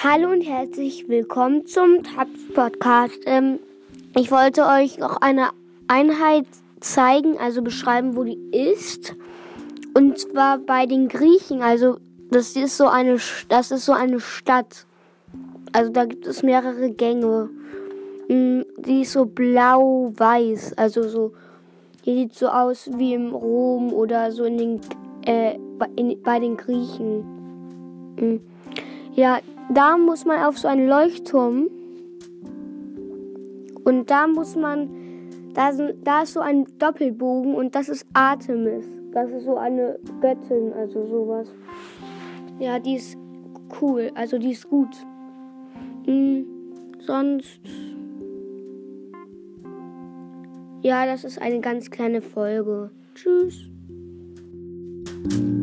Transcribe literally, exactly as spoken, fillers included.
Hallo und herzlich willkommen zum Taps Podcast. Ähm, ich wollte euch noch eine Einheit zeigen, also beschreiben, wo die ist. Und zwar bei den Griechen. Also das ist so eine, das ist so eine Stadt. Also da gibt es mehrere Gänge. Die ist so blau-weiß. Also so, hier sieht so aus wie im Rom oder so in den, äh, in, bei den Griechen. Ja, da muss man auf so einen Leuchtturm und da muss man, da, sind, da ist so ein Doppelbogen und das ist Artemis. Das ist so eine Göttin, also sowas. Ja, die ist cool, also die ist gut. Hm, sonst, ja, das ist eine ganz kleine Folge. Tschüss.